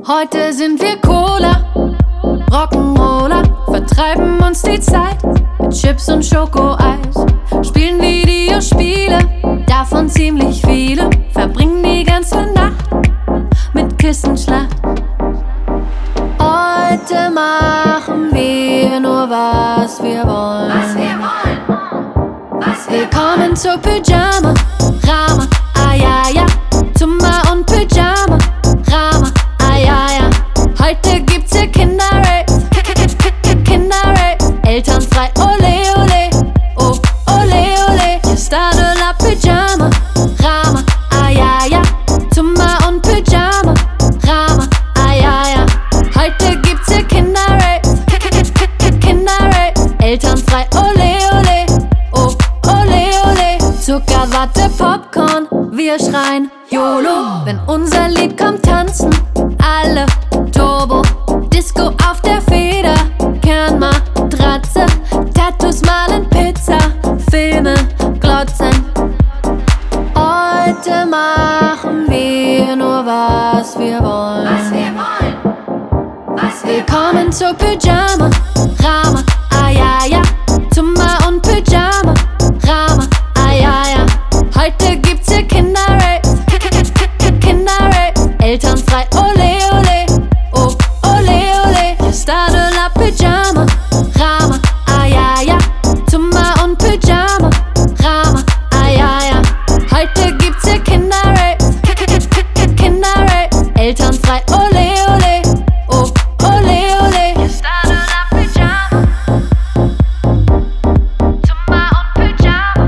Heute sind wir Cola, Rock'n'Roller, vertreiben uns die Zeit mit Chips und Schokoeis. Spielen Videospiele, davon ziemlich viele, verbringen die ganze Nacht mit Kissenschlacht. Heute machen wir nur, was wir wollen. Willkommen zur Pyjama Rama, ah ja ja. Tumba und Pyjama Rama, ah ja ja. Heute gibt's hier Kinderrave, Kinderrave. Elternfrei, ole ole, oh ole ole. Hier startet la Pyjama Rama, ah ja ja. Tumba und Pyjama Rama, ah ja ja. Heute gibt's hier Kinderrave, Kinderrave. Elternfrei, ole ole, oh ole ole. Zucker, Watte, Popcorn, wir schreien YOLO, wenn unser Lied kommt, tanzen alle Turbo. Disco auf der Feder, Kernmatratze, Tattoos malen, Pizza, Filme, glotzen. Heute machen wir nur, was wir wollen. Willkommen zur Pyjama Rama, ah ja ja. Tumba und Pyjama Rama, ah ja ja. Heute gibt's hier Kinderrave, Kinderrave. Elternfrei, ole ole, oh ole ole. Hier startet la Pyjama Rama, ah ja ja. Tumba und Pyjama Rama, ah ja ja. Heute gibt's hier Kinderrave, Kinderrave. Elternfrei, ole ole, oh ole ole. Hier startet la Pyjama, Tumba und Pyjama.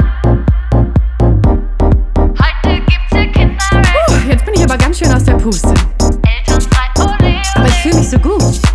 Heute gibt's hier Kinderrave. Jetzt bin ich aber ganz schön aus der Puste. Elternfrei, ole ole. Aber ich fühle mich so gut.